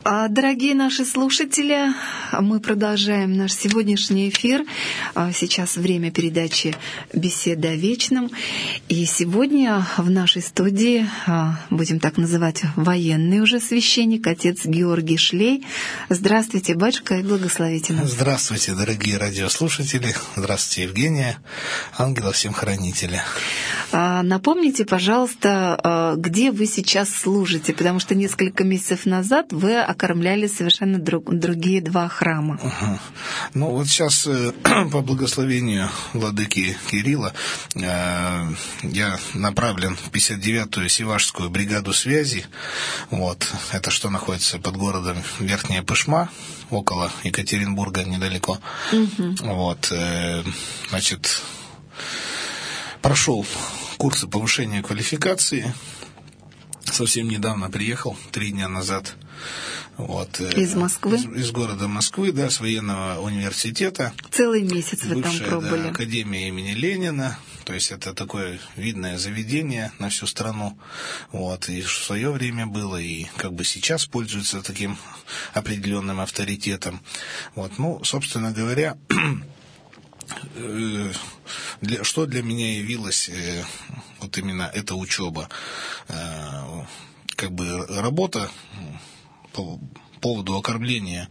Дорогие наши слушатели, мы продолжаем наш сегодняшний эфир. Сейчас время передачи «Беседа о вечном». И сегодня в нашей студии, будем так называть, военный уже священник, отец Георгий Шлей. Здравствуйте, батюшка, и благословите нас. Здравствуйте, дорогие радиослушатели. Здравствуйте, Евгения. Ангела всем хранителя. Напомните, пожалуйста, где вы сейчас служите, потому что несколько месяцев назад вы окормляли совершенно другие два храма. Ну вот сейчас по благословению владыки Кирилла я направлен в 59-ю Севашскую бригаду связи. Вот. Это что находится под городом Верхняя Пышма, около Екатеринбурга, недалеко. Вот. Значит, прошел курсы повышения квалификации. Совсем недавно приехал, 3 дня назад. Вот, из Москвы? Из города Москвы, да, с военного университета. Целый месяц вы там пробыли. Да, Академия имени Ленина. То есть это такое видное заведение на всю страну. Вот, и в свое время было, и как бы сейчас пользуется таким определенным авторитетом. Вот, ну, собственно говоря, что для меня явилось вот именно эта учеба, как бы работа по поводу окормления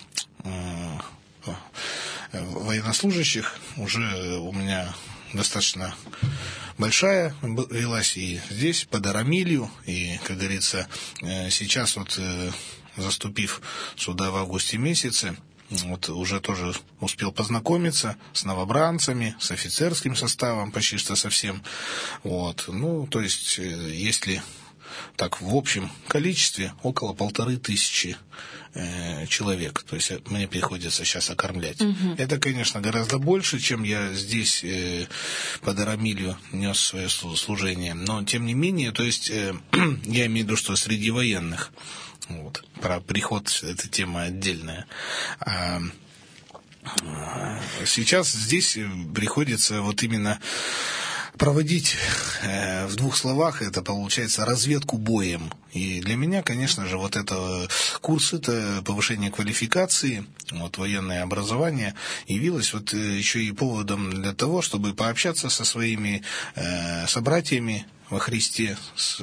военнослужащих уже у меня достаточно большая велась и здесь, под Арамилью, и, как говорится, сейчас вот, заступив сюда в августе месяце, вот уже тоже успел познакомиться с новобранцами, с офицерским составом, почти что совсем. Вот. Ну, то есть, если так в общем количестве, около 1500 человек. То есть мне приходится сейчас окормлять. Это, конечно, гораздо больше, чем я здесь под Арамилью нес свое служение. Но, тем не менее, то есть я имею в виду, что среди военных. Вот. Про приход эта тема отдельная. Сейчас здесь приходится вот именно проводить в 2 словах, это получается разведку боем. И для меня, конечно же, вот это курс, это повышение квалификации, вот военное образование, явилось вот еще и поводом для того, чтобы пообщаться со своими собратьями во Христе,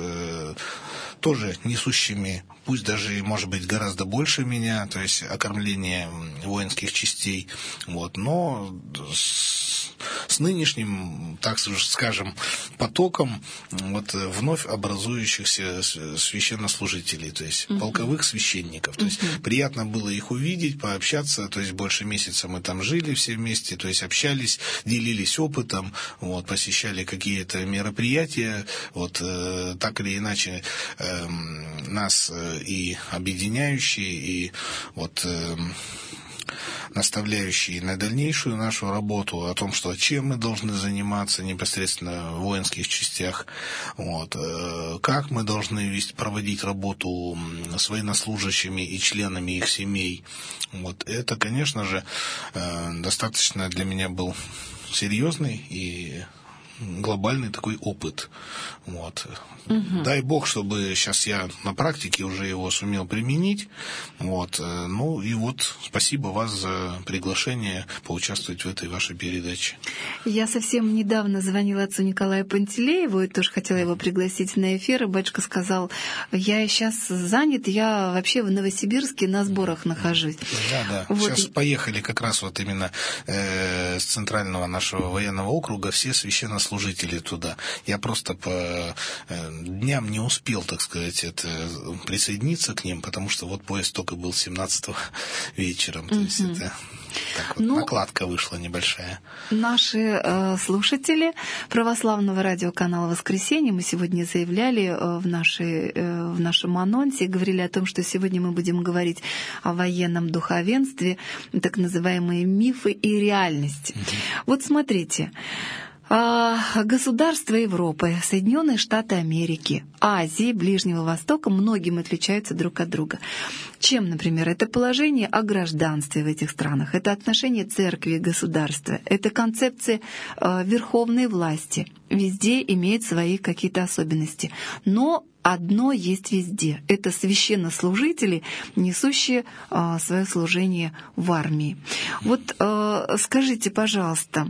тоже несущими, пусть даже, может быть, гораздо больше меня, то есть окормление воинских частей, вот, но с нынешним, так скажем, потоком вот вновь образующихся священнослужителей, то есть полковых священников. То есть приятно было их увидеть, пообщаться, то есть больше месяца мы там жили все вместе, то есть общались, делились опытом, вот, посещали какие-то мероприятия, вот, так или иначе нас и объединяющие, и вот наставляющие на дальнейшую нашу работу, о том, что чем мы должны заниматься непосредственно в воинских частях, вот, как мы должны проводить работу с военнослужащими и членами их семей. Вот, это, конечно же, достаточно для меня был серьезный и глобальный такой опыт. Вот. Дай Бог, чтобы сейчас я на практике уже его сумел применить. Вот. Ну и вот спасибо вас за приглашение поучаствовать в этой вашей передаче. Я совсем недавно звонила отцу Николаю Пантелееву и тоже хотела его пригласить на эфир. И батюшка сказал, я сейчас занят, я вообще в Новосибирске на сборах нахожусь. Да. Вот. Сейчас поехали как раз вот именно с центрального нашего военного округа все священнослужители туда. Я просто по дням не успел, так сказать, присоединиться к ним, потому что вот поезд только был 17-го вечером. То есть это так вот, накладка вышла небольшая. Наши слушатели православного радиоканала «Воскресенье», мы сегодня заявляли в нашем анонсе, говорили о том, что сегодня мы будем говорить о военном духовенстве, так называемые мифы и реальности. Вот смотрите, Государства Европы, Соединенные Штаты Америки, Азии, Ближнего Востока многим отличаются друг от друга. Чем, например, это положение о гражданстве в этих странах, это отношение церкви и государства, это концепция верховной власти. Везде имеет свои какие-то особенности. Но одно есть везде. Это священнослужители, несущие свое служение в армии. Вот скажите, пожалуйста,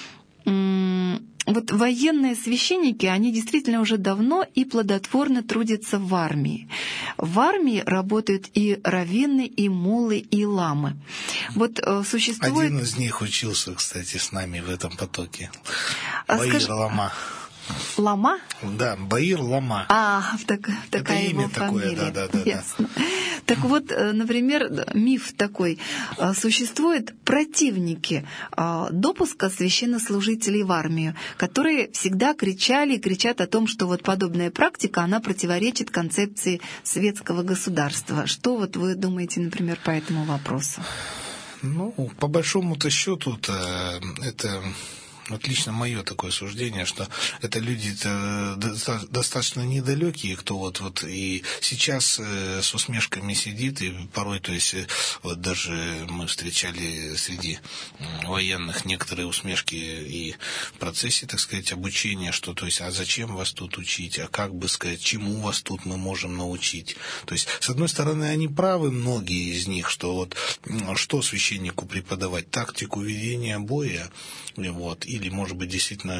вот военные священники, они действительно уже давно и плодотворно трудятся в армии. В армии работают и раввины, и муллы, и ламы. Вот существует... Один из них учился, кстати, с нами в этом потоке. Баир Лама. Лама? Да, Баир Лама. Такая это его имя фамилия. Такое, да. Ясно. Так вот, например, миф такой. Существуют противники допуска священнослужителей в армию, которые всегда кричали и кричат о том, что вот подобная практика, она противоречит концепции светского государства. Что вот вы думаете, например, по этому вопросу? Ну, по большому-то счету это... Вот лично мое такое суждение, что это люди-то достаточно недалекие, кто вот и сейчас с усмешками сидит, и порой, то есть, вот даже мы встречали среди военных некоторые усмешки и в процессе, так сказать, обучения, что, то есть, а зачем вас тут учить, а как бы сказать, чему вас тут мы можем научить. То есть, с одной стороны, они правы, многие из них, что вот, что священнику преподавать, тактику ведения боя, вот, или, может быть, действительно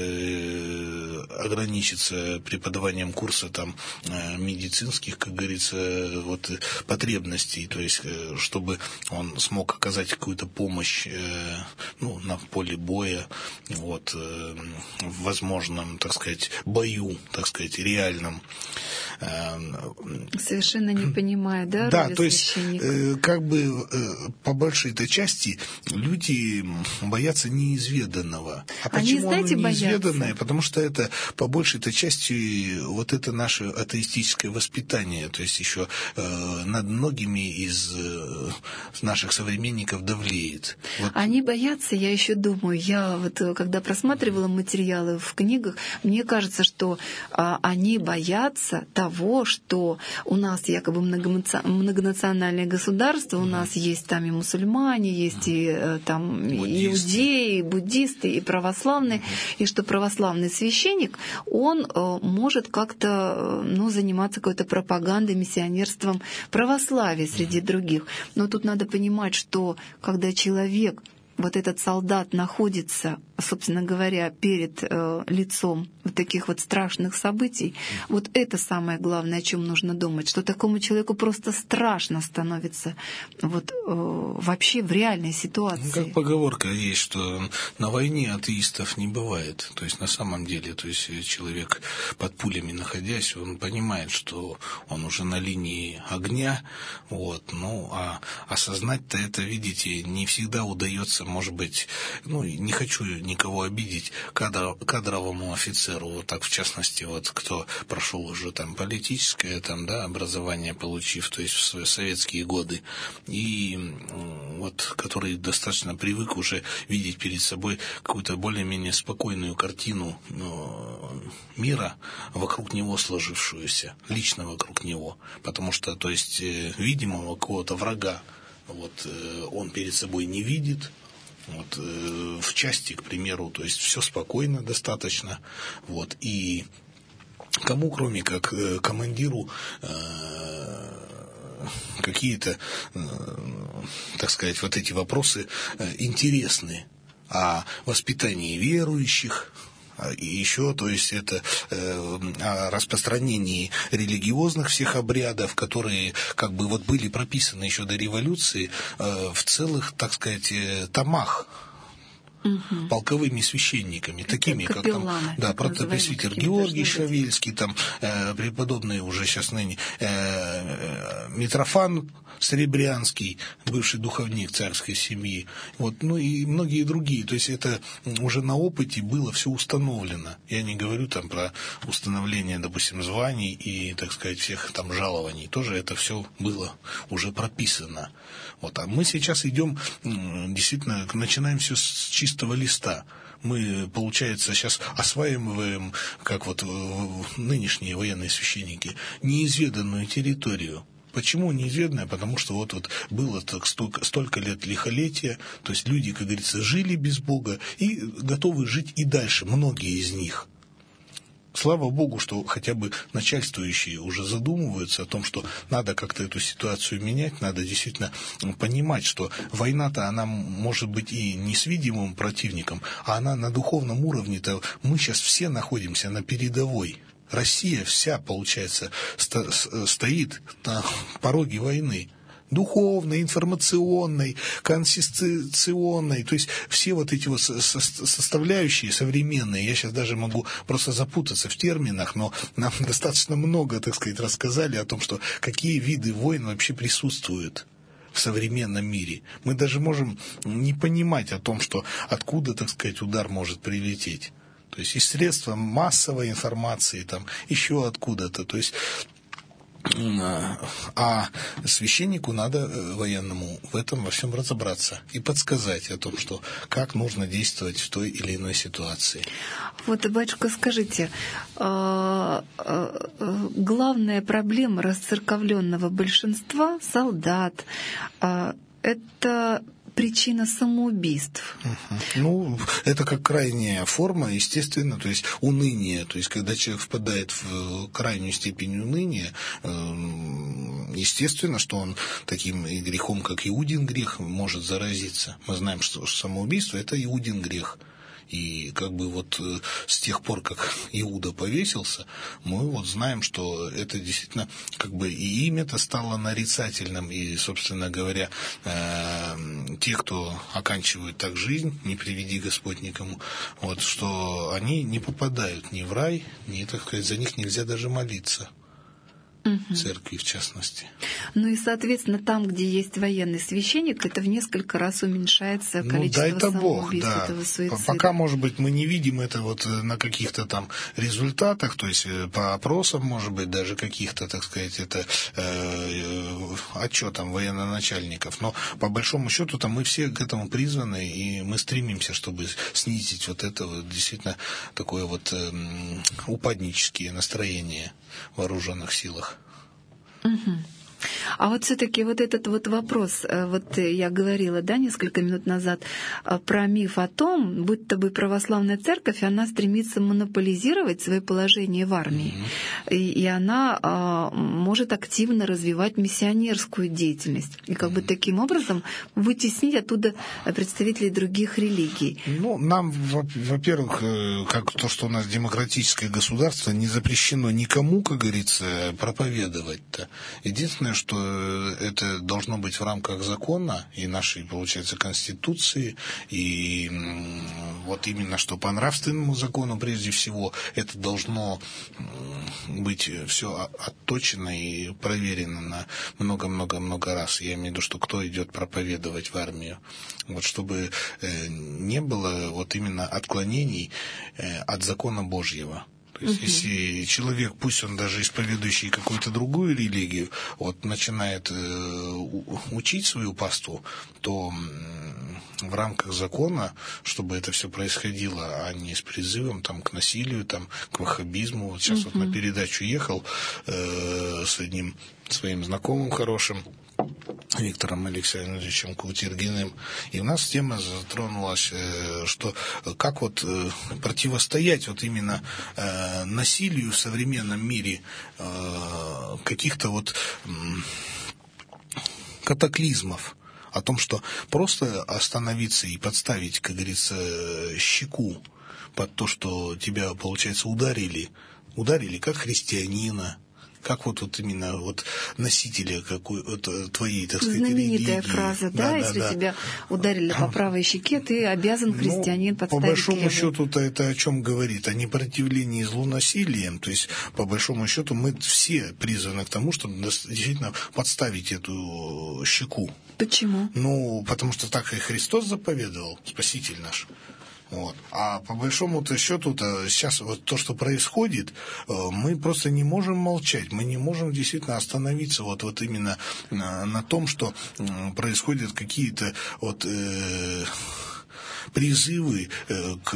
ограничиться преподаванием курса там медицинских, как говорится, вот, потребностей, то есть, чтобы он смог оказать какую-то помощь на поле боя, вот, в возможном, так сказать, бою, так сказать, реальном. Совершенно не понимаю, да, да, роли то есть, священника? как бы по большей-то части люди боятся неизведанного. А Они, почему знаете, оно неизведанное? боятся? Потому что это по большей-то части вот это наше атеистическое воспитание, то есть еще над многими из наших современников давлеет. Вот. Они боятся, я еще думаю, я вот когда просматривала материалы в книгах, мне кажется, что они боятся того, что у нас якобы многонациональное государство, у нас есть там и мусульмане, есть и там и иудеи, и буддисты, и православные, и что православный священник, он может как-то заниматься какой-то пропагандой, миссионерством православия среди других. Но тут надо понимать, что когда человек, вот этот солдат находится, собственно говоря, перед лицом вот таких вот страшных событий, вот это самое главное, о чем нужно думать, что такому человеку просто страшно становится вот вообще в реальной ситуации. Как поговорка есть, что на войне атеистов не бывает. То есть на самом деле, то есть человек под пулями находясь, он понимает, что он уже на линии огня, вот, а осознать-то это, видите, не всегда удается, может быть, не хочу никого обидеть, кадровому офицеру, вот так в частности, вот кто прошел уже там политическое образование, получив, то есть в советские годы, и вот который достаточно привык уже видеть перед собой какую-то более-менее спокойную картину мира вокруг него сложившуюся, лично вокруг него, потому что, то есть, видимого какого-то врага, вот, он перед собой не видит. Вот, в части, к примеру, то есть все спокойно достаточно, вот, и кому, кроме как командиру, какие-то, так сказать, вот эти вопросы интересны о воспитании верующих, и еще, то есть это о распространении религиозных всех обрядов, которые как бы вот были прописаны еще до революции в целых, так сказать, томах. Полковыми священниками, такими, как там, протопресвитер Георгий Шавельский, там, преподобный уже сейчас ныне Митрофан Серебрянский, бывший духовник царской семьи, вот, ну и многие другие. То есть это уже на опыте было все установлено. Я не говорю там про установление, допустим, званий и, так сказать, всех там жалований. Тоже это все было уже прописано. Вот. А мы сейчас идем, действительно, начинаем все с чистого листа. Мы, получается, сейчас осваиваем, как вот нынешние военные священники, неизведанную территорию. Почему неизведанная? Потому что вот было так столько лет лихолетия, то есть люди, как говорится, жили без Бога и готовы жить и дальше, многие из них. Слава Богу, что хотя бы начальствующие уже задумываются о том, что надо как-то эту ситуацию менять, надо действительно понимать, что война-то, она может быть и не с видимым противником, а она на духовном уровне-то, мы сейчас все находимся на передовой. Россия вся, получается, стоит на пороге войны. Духовной, информационной, конституционной, то есть все вот эти вот составляющие современные, я сейчас даже могу просто запутаться в терминах, но нам достаточно много, так сказать, рассказали о том, что какие виды войн вообще присутствуют в современном мире. Мы даже можем не понимать о том, что откуда, так сказать, удар может прилететь. То есть из средства массовой информации, там, еще откуда-то, то есть... А священнику надо, военному, в этом во всем разобраться и подсказать о том, что как нужно действовать в той или иной ситуации. Вот, батюшка, скажите, главная проблема расцерковленного большинства солдат это причина самоубийств. Ну, это как крайняя форма, естественно, то есть уныние. То есть, когда человек впадает в крайнюю степень уныния, естественно, что он таким и грехом, как Иудин грех, может заразиться. Мы знаем, что самоубийство – это Иудин грех. И как бы вот с тех пор, как Иуда повесился, мы вот знаем, что это действительно как бы и имя-то стало нарицательным. И, собственно говоря, те, кто оканчивают так жизнь, не приведи Господь никому, вот, что они не попадают ни в рай, ни, так сказать, за них нельзя даже молиться. Церкви, в частности. Ну и, соответственно, там, где есть военный священник, это в несколько раз уменьшается количество самоубийств, да. этого суицида. Пока, может быть, мы не видим это вот на каких-то там результатах, то есть по опросам, может быть, даже каких-то, так сказать, это отчетам военноначальников. Но по большому счету там мы все к этому призваны, и мы стремимся, чтобы снизить вот это вот действительно такое вот упаднические настроения в вооруженных силах. А вот все-таки вот этот вот вопрос, вот я говорила, да, несколько минут назад про миф о том, будто бы православная церковь, она стремится монополизировать свое положение в армии, и она может активно развивать миссионерскую деятельность, и как бы таким образом вытеснить оттуда представителей других религий. Ну, нам, во-первых, как то, что у нас демократическое государство, не запрещено никому, как говорится, проповедовать-то. Единственное, что это должно быть в рамках закона и нашей, получается, Конституции, и вот именно что по нравственному закону, прежде всего, это должно быть все отточено и проверено на много-много-много раз. Я имею в виду, что кто идет проповедовать в армию. Вот чтобы не было вот именно отклонений от закона Божьего. То есть, если человек, пусть он даже исповедующий какую-то другую религию, вот начинает учить свою паству, то в рамках закона, чтобы это все происходило, а не с призывом там, к насилию, там, к ваххабизму. Вот сейчас вот на передачу ехал с одним своим знакомым хорошим, Виктором Александровичем Кутергиным. И у нас тема затронулась, что как вот противостоять вот именно насилию в современном мире, каких-то вот катаклизмов. О том, что просто остановиться и подставить, как говорится, щеку под то, что тебя, получается, ударили как христианина, как вот именно вот носителя твоей, так сказать, знаменитая религии. фраза, да, если тебя ударили по правой щеке, ты обязан, христианин, подставить по большому левую. счету-то это о чем говорит? О непротивлении злу насилием. То есть, по большому счету, мы все призваны к тому, чтобы действительно подставить эту щеку. Почему? Потому что так и Христос заповедовал, Спаситель наш. Вот. А по большому-то счету-то сейчас вот то, что происходит, мы просто не можем молчать, мы не можем действительно остановиться вот именно на том, что происходят какие-то призывы к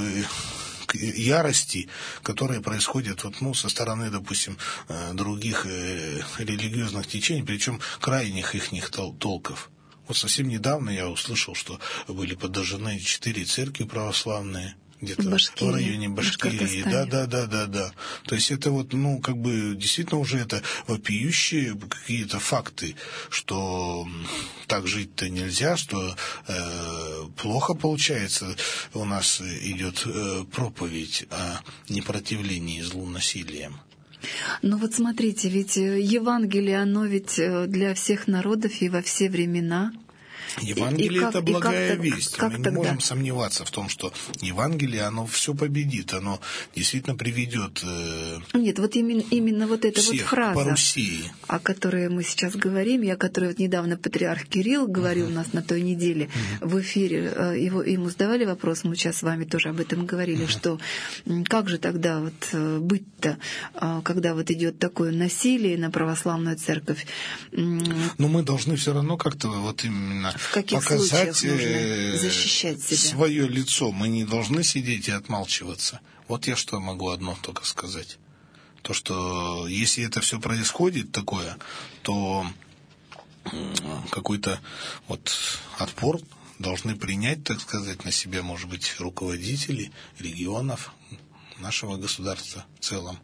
ярости, которые происходят со стороны, допустим, других религиозных течений, причем крайних их толков. Вот совсем недавно я услышал, что были подожжены 4 церкви православные где-то в районе Башкирии. Да. То есть это действительно уже это вопиющие какие-то факты, что так жить-то нельзя, что плохо получается. У нас идет проповедь о непротивлении злу насилием. Но вот смотрите, ведь Евангелие, оно ведь для всех народов и во все времена. Евангелие — это благая весть. Мы не можем сомневаться в том, что Евангелие, оно все победит, оно действительно приведет Нет, вот именно вот эта вот фраза, по Руси, о которой мы сейчас говорим, и о которой вот недавно патриарх Кирилл говорил у нас на той неделе в эфире, ему задавали вопрос, мы сейчас с вами тоже об этом говорили, что как же тогда быть-то, когда идет такое насилие на православную церковь? Но мы должны все равно как-то именно в каких показать нужно защищать себя? Свое лицо. Мы не должны сидеть и отмалчиваться. Вот я что могу одно только сказать. То, что если это все происходит такое, то какой-то отпор должны принять, так сказать, на себя, может быть, руководители регионов нашего государства в целом.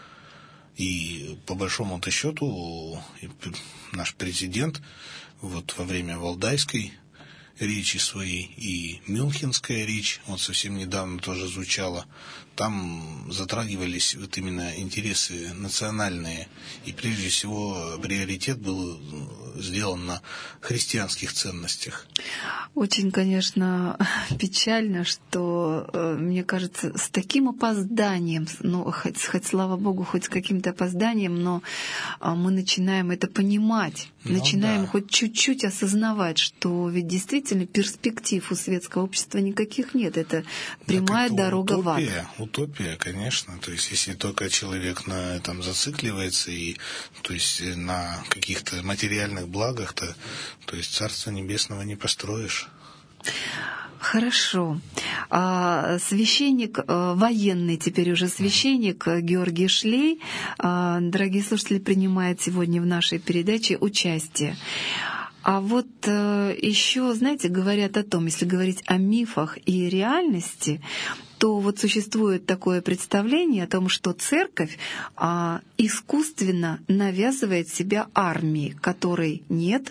И по большому-то счету наш президент во время Валдайской речи своей и Мюнхенская речь, совсем недавно тоже звучала, там затрагивались именно интересы национальные, и прежде всего приоритет был сделан на христианских ценностях. Очень, конечно, печально, что, мне кажется, с таким опозданием, хоть слава Богу, хоть с каким-то опозданием, но мы начинаем это понимать, начинаем хоть чуть-чуть осознавать, что ведь действительно перспектив у светского общества никаких нет. Это прямая дорога в ад. Утопия, конечно. То есть, если только человек на этом зацикливается и, то есть, на каких-то материальных благах, то есть Царство Небесного не построишь. Хорошо. Священник, военный теперь уже священник Георгий Шлей, дорогие слушатели, принимает сегодня в нашей передаче участие. А еще, знаете, говорят о том, если говорить о мифах и реальности, то существует такое представление о том, что церковь искусственно навязывает себя армии, которой нет,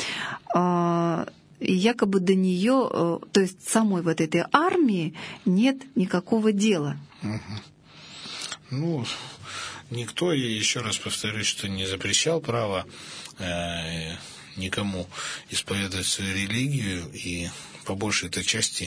и якобы до нее, то есть самой этой армии нет никакого дела. Никто, я еще раз повторюсь, что не запрещал право никому исповедовать свою религию, и по большей этой части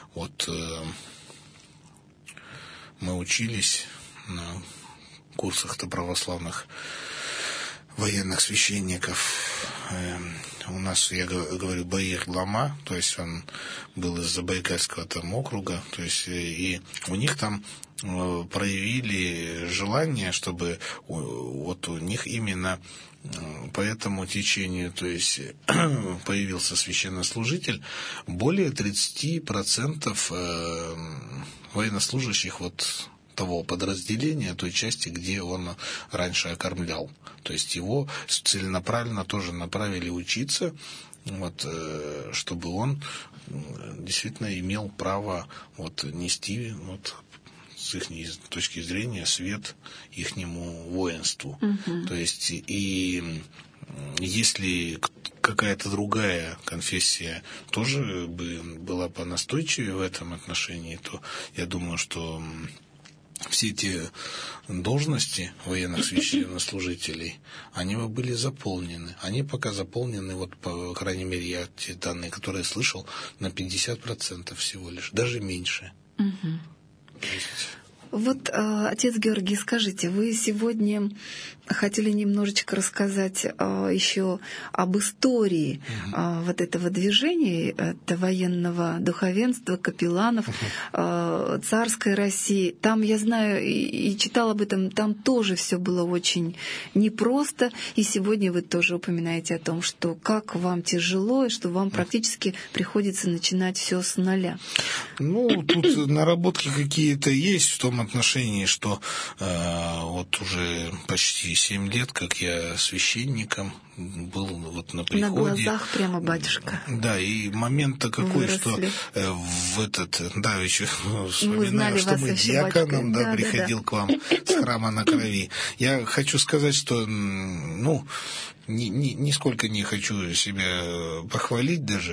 мы учились на курсах-то православных военных священников. У нас, я говорю, Баир Лама, то есть он был из Забайкальского округа, то есть и у них там проявили желание, чтобы у них именно по этому течению, то есть появился священнослужитель, более 30% военнослужащих того подразделения, той части, где он раньше окормлял. То есть его целенаправленно тоже направили учиться, чтобы он действительно имел право нести с их точки зрения свет ихнему воинству. То есть и если какая-то другая конфессия тоже была понастойчивее в этом отношении, то я думаю, что все те должности военных священнослужителей, они были заполнены. Они пока заполнены, вот, по крайней мере, я те данные, которые слышал, на 50% всего лишь, даже меньше. Вот, отец Георгий, скажите, вы сегодня хотели немножечко рассказать еще об истории вот этого движения, это военного духовенства, капелланов, царской России. Там, я знаю, и читала об этом, там тоже все было очень непросто. И сегодня вы тоже упоминаете о том, что как вам тяжело, и что вам практически приходится начинать все с нуля. Ну, тут наработки какие-то есть в том отношении, что вот уже почти 7 лет, как я священником был вот на приходе. На глазах прямо, батюшка. Да, и момент-то какой, выросли. Что в этот, да, еще вспоминаю, что мы диаконом, да, приходил к вам с храма на Крови. Я хочу сказать, что, ну, нисколько не хочу себя похвалить даже,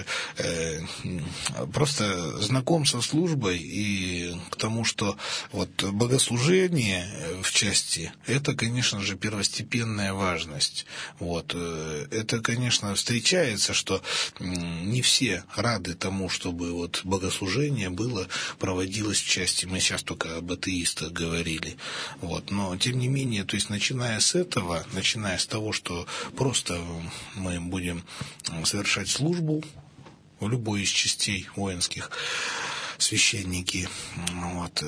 просто знаком со службой и к тому, что вот богослужение в части, это, конечно же, первостепенная важность. Вот. Это, конечно, встречается, что не все рады тому, чтобы вот богослужение проводилось в части. Мы сейчас только об атеистах говорили. Вот. Но, тем не менее, то есть, начиная с этого, начиная с того, что просто мы будем совершать службу в любой из частей воинских, священники, вот,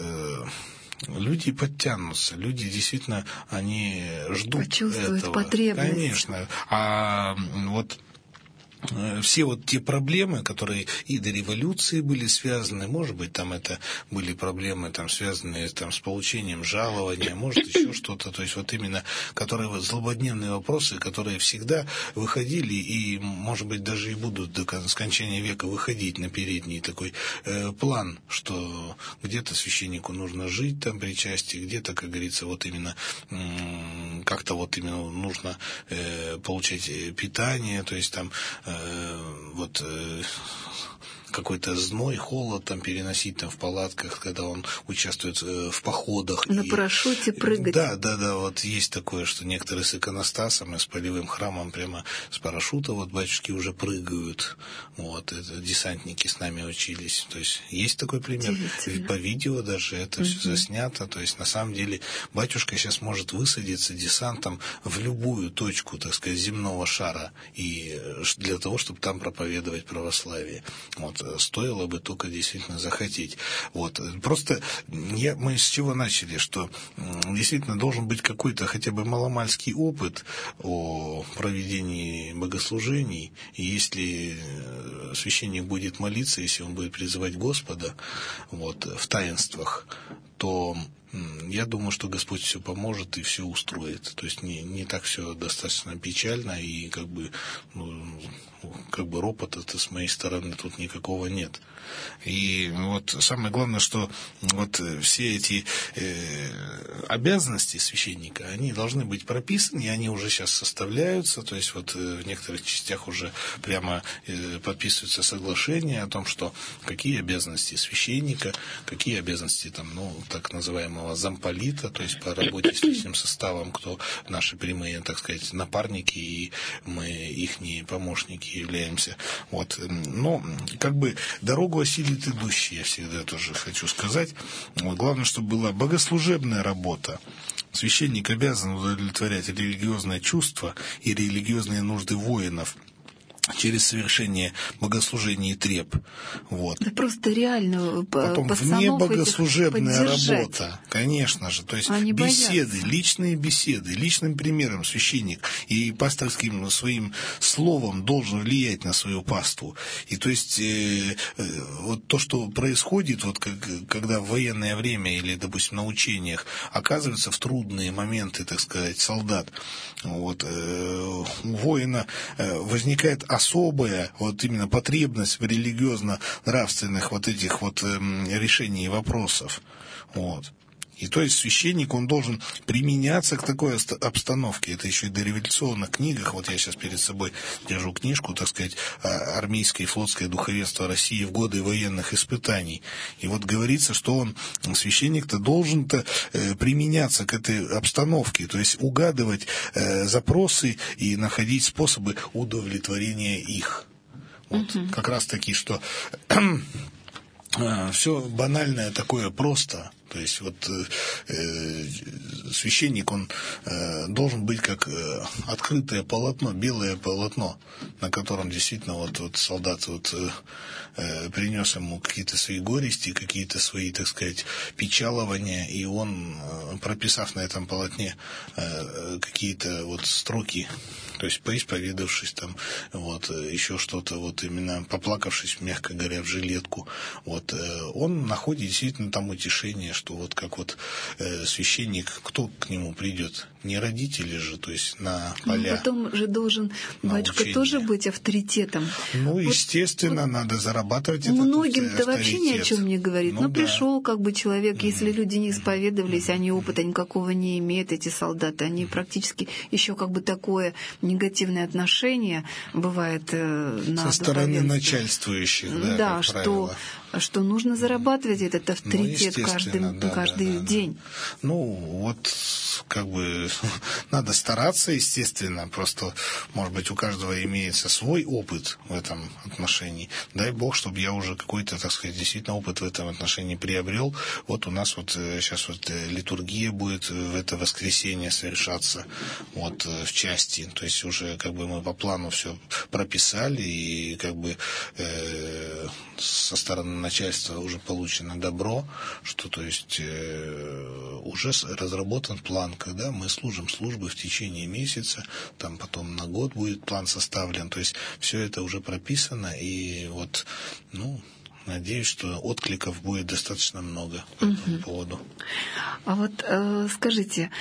люди подтянутся, люди действительно, они ждут почувствуют этого. Потребность. Конечно. А вот все вот те проблемы, которые и до революции были связаны, может быть, там это были проблемы, там, связанные там, с получением жалования, может, еще что-то, то есть вот именно, которые вот злободневные вопросы, которые всегда выходили и, может быть, даже и будут до скончания века выходить на передний такой план, что где-то священнику нужно жить там при части, где-то, как говорится, вот именно как-то вот именно нужно получать питание, то есть там вот какой-то зной, холод там переносить там в палатках, когда он участвует в походах. На парашюте прыгать. Да, вот есть такое, что некоторые с иконостасом и с полевым храмом прямо с парашюта вот батюшки уже прыгают. Вот, это десантники с нами учились. То есть есть такой пример. По видео даже это все заснято. То есть на самом деле батюшка сейчас может высадиться десантом в любую точку, так сказать, земного шара, и для того, чтобы там проповедовать православие. Вот. Стоило бы только действительно захотеть. Вот. Просто мы с чего начали, что действительно должен быть какой-то хотя бы маломальский опыт о проведении богослужений, и если священник будет молиться, если он будет призывать Господа вот, в таинствах, то я думаю, что Господь все поможет и все устроит. То есть не так все достаточно печально, и как бы ропота-то с моей стороны тут никакого нет. И вот самое главное, что вот все эти обязанности священника, они должны быть прописаны, и они уже сейчас составляются, то есть вот в некоторых частях уже прямо подписываются соглашения о том, что какие обязанности священника, какие обязанности там, так называемого замполита, то есть по работе с личным составом, кто наши прямые, так сказать, напарники, и мы ихние помощники являемся. Вот. Но как бы дорогу осилит идущий, я всегда тоже хочу сказать. Вот. Главное, чтобы была богослужебная работа. Священник обязан удовлетворять религиозное чувство и религиозные нужды воинов через совершение богослужений и треб. Вот. Да просто реально потом внебогослужебная работа, конечно же. То есть беседы, личные беседы, личным примером священник и пасторским своим словом должен влиять на свою паству. И то есть вот то, что происходит, вот когда в военное время или, допустим, на учениях оказывается в трудные моменты, так сказать, солдат, вот, у воина возникает особая вот именно потребность в религиозно-нравственных вот этих вот решений вопросов. Вот. И то есть священник, он должен применяться к такой обстановке. Это еще и до революционных книгах. Вот я сейчас перед собой держу книжку, так сказать, «Армейское и флотское духовенство России в годы военных испытаний». И вот говорится, что он, священник-то, должен-то применяться к этой обстановке, то есть угадывать запросы и находить способы удовлетворения их. Вот, как раз таки, что все банальное такое просто. То есть вот священник, он должен быть как открытое полотно, белое полотно, на котором действительно вот солдат принес ему какие-то свои горести, какие-то свои, так сказать, печалования, и он, прописав на этом полотне какие-то вот строки, то есть поисповедавшись там, вот, еще что-то, вот именно поплакавшись, мягко говоря, в жилетку, вот, он находит действительно там утешение, что вот как вот священник, кто к нему придет? Не родители же, то есть на поля. Но потом же должен батюшка тоже быть авторитетом. Ну, вот, естественно, вот надо зарабатывать этот многим-то вообще ни о чем не говорит. Ну, пришел как бы человек, если люди не исповедовались, они опыта никакого не имеют, эти солдаты, они практически еще как бы такое негативное отношение бывает на со стороны начальствующих, да, что нужно зарабатывать этот авторитет каждый день. Ну, вот как бы надо стараться, естественно, просто, может быть, у каждого имеется свой опыт в этом отношении. Дай Бог, чтобы я уже какой-то, так сказать, действительно опыт в этом отношении приобрел. Вот у нас вот сейчас вот литургия будет в это воскресенье совершаться, вот в части, то есть уже как бы мы по плану все прописали, и как бы со стороны начальства уже получено добро, что, то есть, уже разработан план, когда мы служим службы в течение месяца, там потом на год будет план составлен, то есть все это уже прописано, и вот, ну, надеюсь, что откликов будет достаточно много по этому поводу. А вот скажите,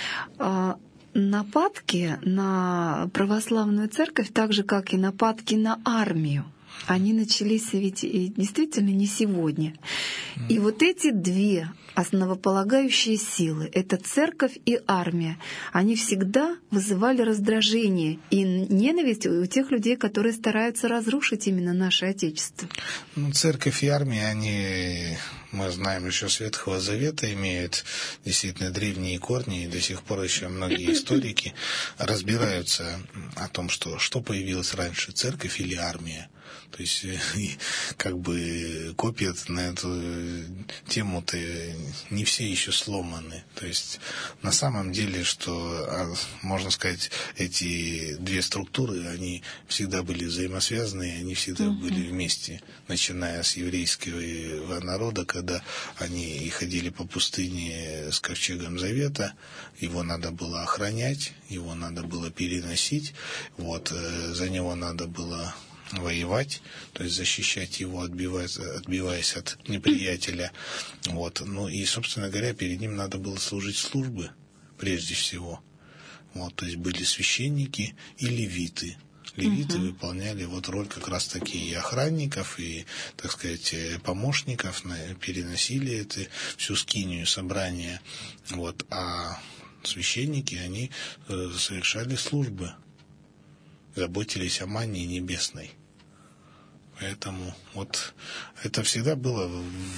нападки на православную церковь, так же, как и нападки на армию, они начались ведь и действительно не сегодня. И вот эти две основополагающие силы — это церковь и армия. Они всегда вызывали раздражение и ненависть у тех людей, которые стараются разрушить именно наше Отечество. Ну, церковь и армия, они, мы знаем, еще с Ветхого Завета имеют действительно древние корни, и до сих пор еще многие историки разбираются о том, что появилось раньше, церковь или армия. То есть, как бы, копии на эту тему-то не все еще сломаны. То есть, на самом деле, что, можно сказать, эти две структуры, они всегда были взаимосвязаны, они всегда были вместе, начиная с еврейского народа, когда они ходили по пустыне с ковчегом Завета, его надо было охранять, его надо было переносить, вот, за него надо было воевать, то есть защищать его, отбиваясь от неприятеля. Вот. Ну и, собственно говоря, перед ним надо было служить службы, прежде всего. Вот, то есть были священники и левиты. Левиты выполняли вот роль как раз таки и охранников, и, так сказать, помощников, переносили это всю скинию собрания. Вот. А священники, они совершали службы, заботились о манне небесной. Поэтому вот это всегда было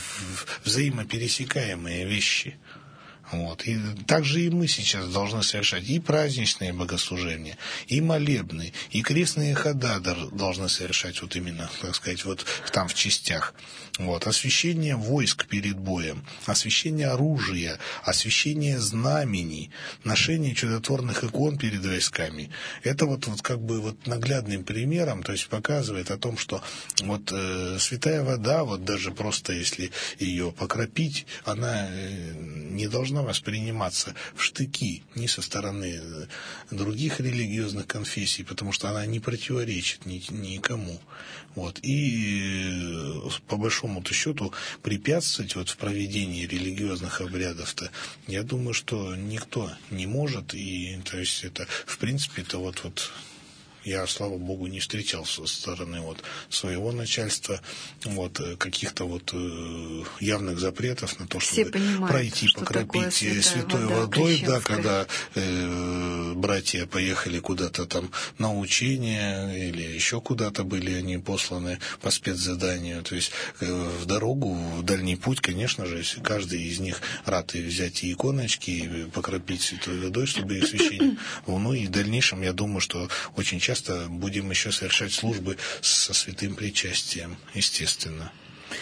взаимопересекаемые вещи. Вот. И также и мы сейчас должны совершать и праздничные богослужения, и молебны, и крестные хода должны совершать вот именно, так сказать, вот там в частях. Вот. Освящение войск перед боем, освящение оружия, освящение знамений, ношение чудотворных икон перед войсками. Это вот как бы вот наглядным примером, то есть показывает о том, что вот святая вода, вот даже просто если ее покропить, она не должна восприниматься в штыки ни со стороны других религиозных конфессий, потому что она не противоречит никому. Вот. И по большому-то счету препятствовать вот в проведении религиозных обрядов-то, я думаю, что никто не может. И то есть это, в принципе, это вот я, слава богу, не встречал со стороны вот своего начальства вот каких-то вот явных запретов на то, чтобы пройти, покропить святой водой, да, когда братья поехали куда-то там на учение или еще куда-то были они посланы по спецзаданию. То есть в дорогу, в дальний путь, конечно же, каждый из них рад и взять и иконочки, и покропить святой водой, чтобы их священник. Ну и в дальнейшем, я думаю, что очень часто будем еще совершать службы со святым причастием, естественно.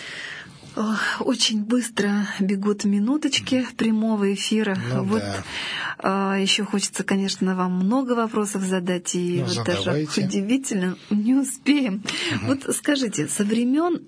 Очень быстро бегут минуточки прямого эфира. Ну, вот да. Еще хочется, конечно, вам много вопросов задать, и вот даже удивительно, не успеем. Вот скажите, со времен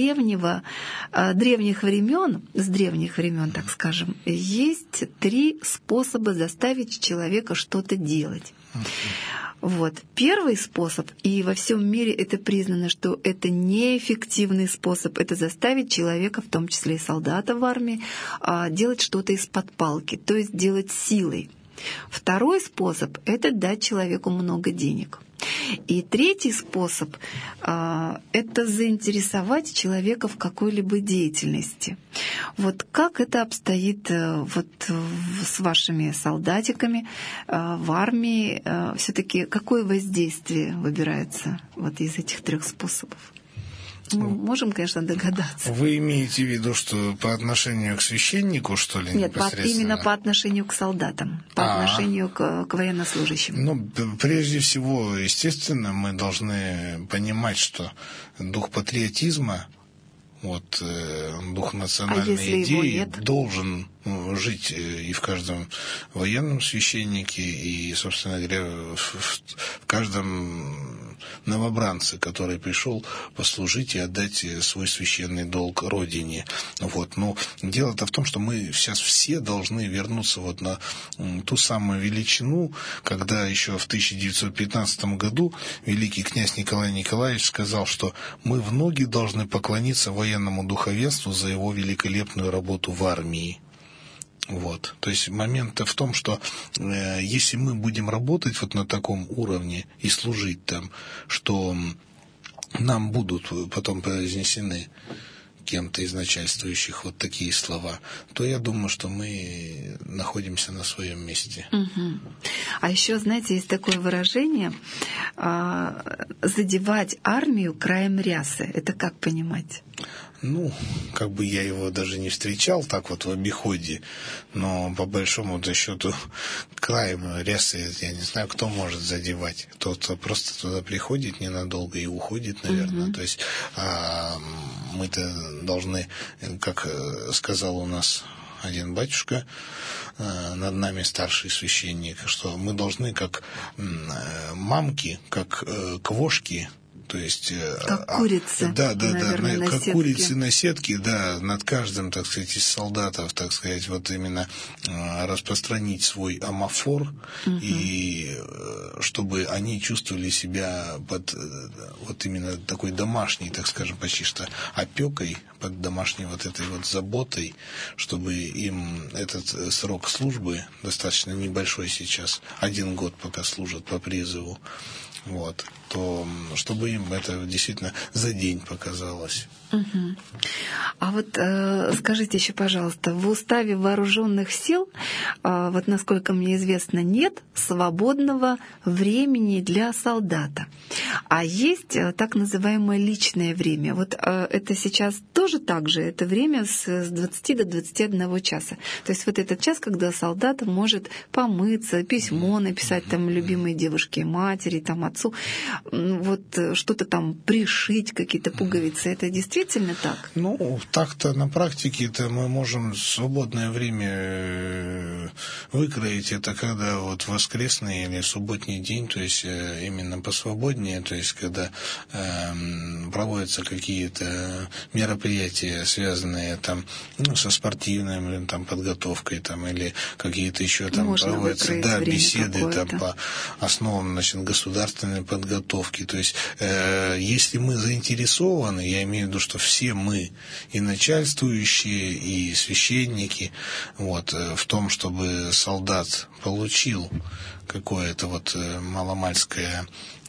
древних времен, так скажем, есть 3 способа заставить человека что-то делать. Вот. Первый способ, и во всем мире это признано, что это неэффективный способ, это заставить человека, в том числе и солдата в армии, делать что-то из-под палки, то есть делать силой. Второй способ — это дать человеку много денег. И третий способ — это заинтересовать человека в какой-либо деятельности. Вот как это обстоит вот с вашими солдатиками в армии? Все-таки какое воздействие выбирается вот из этих 3 способов? Мы можем, конечно, догадаться. Вы имеете в виду, что по отношению к священнику, что ли, Нет, непосредственно? именно по отношению к солдатам, по отношению к военнослужащим. Ну, прежде всего, естественно, мы должны понимать, что дух патриотизма, вот, дух национальной идеи должен жить и в каждом военном священнике, и, собственно говоря, в каждом новобранце, который пришел послужить и отдать свой священный долг Родине. Вот. Но дело-то в том, что мы сейчас все должны вернуться вот на ту самую величину, когда еще в 1915 году великий князь Николай Николаевич сказал, что мы в ноги должны поклониться военному духовенству за его великолепную работу в армии. Вот. То есть момент-то в том, что если мы будем работать вот на таком уровне и служить там, что нам будут потом произнесены кем-то из начальствующих вот такие слова, то я думаю, что мы находимся на своем месте. Угу. А еще, знаете, есть такое выражение задевать армию краем рясы. Это как понимать? Ну, как бы я его даже не встречал так вот в обиходе, но по большому-то счету краем рясы, я не знаю, кто может задевать. Тот просто туда приходит ненадолго и уходит, наверное. То есть мы-то должны, как сказал у нас один батюшка, над нами старший священник, что мы должны как мамки, как квошки, то есть, как курицы, наверное, как курицы на сетке, да, над каждым, так сказать, из солдатов, так сказать, вот именно распространить свой амофор, и чтобы они чувствовали себя под вот именно такой домашней, так скажем, почти что опекой, под домашней вот этой вот заботой, чтобы им этот срок службы, достаточно небольшой сейчас, 1 год пока служат по призыву, вот, то чтобы им это действительно за день показалось. Угу. А вот скажите еще, пожалуйста, в уставе вооруженных сил, вот насколько мне известно, нет свободного времени для солдата, а есть так называемое личное время. Вот это сейчас тоже так же, это время с 20 до 21 часа. То есть вот этот час, когда солдат может помыться, письмо написать там любимой девушке, матери, там отцу, вот что-то там пришить, какие-то пуговицы, это действительно так? Ну, так-то на практике-то мы можем свободное время выкроить. Это когда вот воскресный или субботний день, то есть именно посвободнее, то есть когда проводятся какие-то мероприятия, связанные там, ну, со спортивной там, подготовкой, там, или какие-то еще там можно проводятся беседы там, по основам, значит, государственной подготовки. То есть если мы заинтересованы, я имею в виду, что все мы, и начальствующие, и священники, вот, в том, чтобы солдат получил какое-то вот маломальское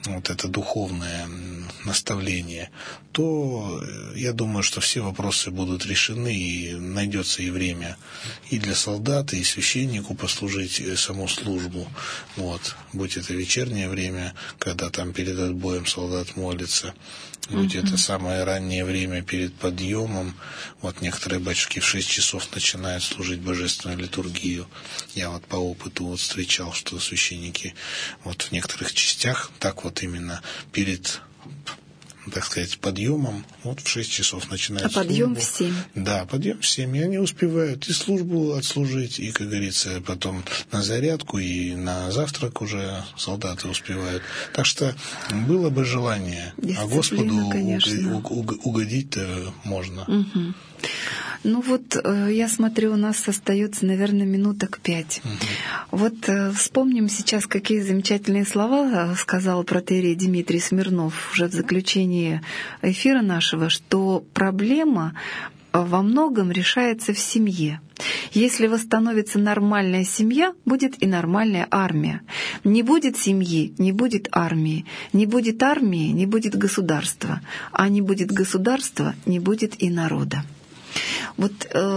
вот это духовное наставление, то я думаю, что все вопросы будут решены, и найдется и время и для солдата, и священнику послужить саму службу. Вот. Будь это вечернее время, когда там перед отбоем солдат молится, будь это самое раннее время перед подъемом. Вот некоторые батюшки в 6 часов начинают служить божественную литургию. Я вот по опыту вот встречал, что священники вот в некоторых частях так вот именно перед, так сказать, подъемом, вот в 6 часов начинают службу. А подъем в 7? Да, подъем в 7, и они успевают и службу отслужить, и, как говорится, потом на зарядку, и на завтрак уже солдаты успевают. Так что было бы желание, а Господу угодить-то можно. Угу. Ну вот, я смотрю, у нас остается, наверное, минуток 5. Вот вспомним сейчас, какие замечательные слова сказал протоиерей Дмитрий Смирнов уже в заключении эфира нашего, что проблема во многом решается в семье. Если восстановится нормальная семья, будет и нормальная армия. Не будет семьи, не будет армии. Не будет армии, не будет государства. А не будет государства, не будет и народа. Вот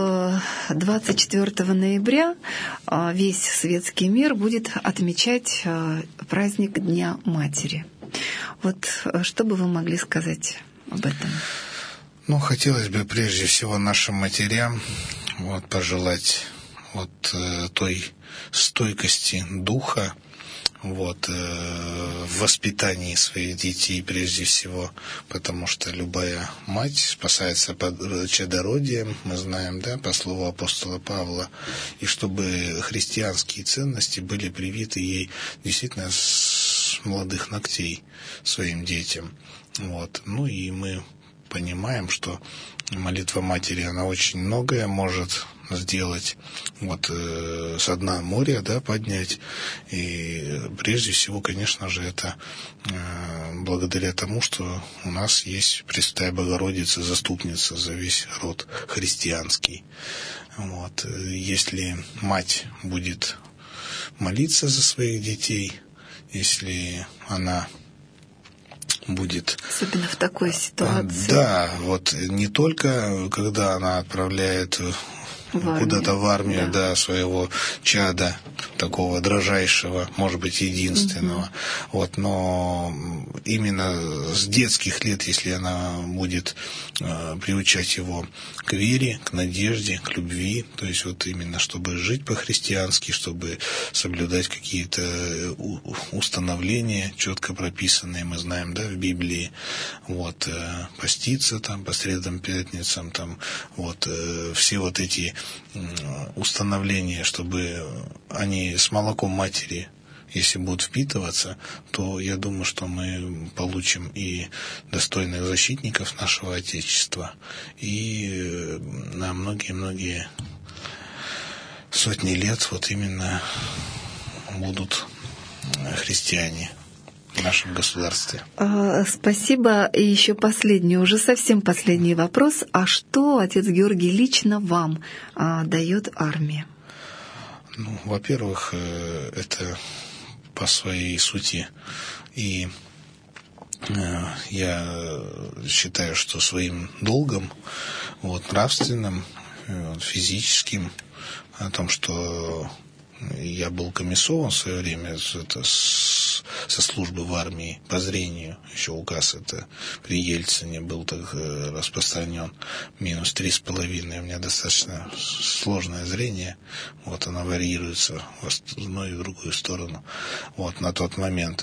24 ноября весь светский мир будет отмечать праздник Дня Матери. Вот что бы вы могли сказать об этом? Ну, хотелось бы прежде всего нашим матерям вот, пожелать вот той стойкости духа, вот, в воспитании своих детей прежде всего, потому что любая мать спасается под чадородием, мы знаем, да, по слову апостола Павла, и чтобы христианские ценности были привиты ей действительно с молодых ногтей своим детям. Вот. Ну и мы понимаем, что молитва матери, она очень многое может сделать, вот с дна моря, да, поднять. И прежде всего, конечно же, это благодаря тому, что у нас есть Пресвятая Богородица, заступница за весь род христианский. Вот. Если мать будет молиться за своих детей, если она будет... Особенно в такой ситуации. Да, вот не только когда она отправляет куда-то в армию, да, своего чада, такого дрожайшего, может быть, единственного. Вот, но именно с детских лет, если она будет приучать его к вере, к надежде, к любви, то есть вот именно, чтобы жить по-христиански, чтобы соблюдать какие-то установления, четко прописанные, мы знаем, да, в Библии, вот, поститься там по средам, пятницам, там, вот, все вот эти установления, чтобы они с молоком матери, если будут впитываться, то я думаю, что мы получим и достойных защитников нашего Отечества, и на многие-многие сотни лет вот именно будут христиане в нашем государстве. Спасибо. И еще последний, уже совсем последний вопрос. А что, отец Георгий, лично вам дает армия? Ну, во-первых, это по своей сути. И я считаю, что своим долгом, вот, нравственным, физическим, о том, что я был комиссован в свое время со службы в армии по зрению. Еще указ это при Ельцине был так распространен. -3,5. У меня достаточно сложное зрение. Вот оно варьируется в одну и в другую сторону. Вот на тот момент.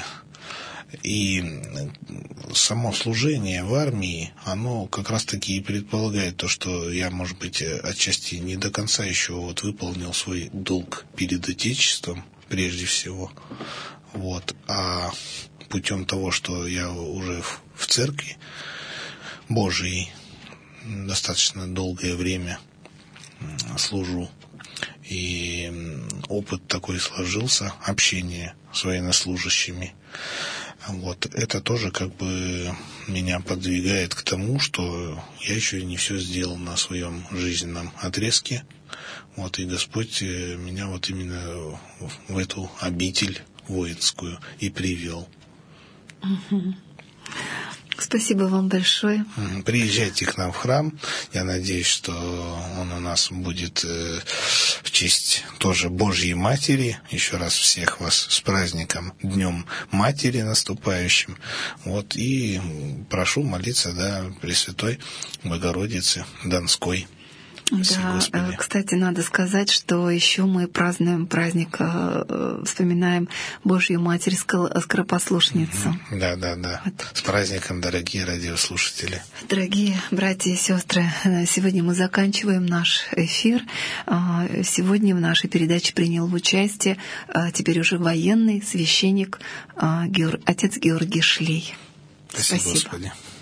И само служение в армии, оно как раз-таки и предполагает то, что я, может быть, отчасти не до конца еще вот выполнил свой долг перед Отечеством, прежде всего. Вот. А путем того, что я уже в церкви Божией достаточно долгое время служу, и опыт такой сложился, общение с военнослужащими. Вот. Это тоже как бы меня подвигает к тому, что я еще не все сделал на своем жизненном отрезке. Вот. И Господь меня вот именно в эту обитель воинскую и привел. Спасибо вам большое. Приезжайте к нам в храм. Я надеюсь, что он у нас будет в честь тоже Божьей Матери. Еще раз всех вас с праздником, Днем Матери наступающим. Вот, и прошу молиться, да, Пресвятой Богородице Донской. Да, кстати, надо сказать, что еще мы празднуем праздник, вспоминаем Божью Матерь Скоропослушницу. Да. Вот. С праздником, дорогие радиослушатели. Дорогие братья и сестры, сегодня мы заканчиваем наш эфир. Сегодня в нашей передаче принял участие теперь уже военный священник отец Георгий Шлей. Спасибо, Господи.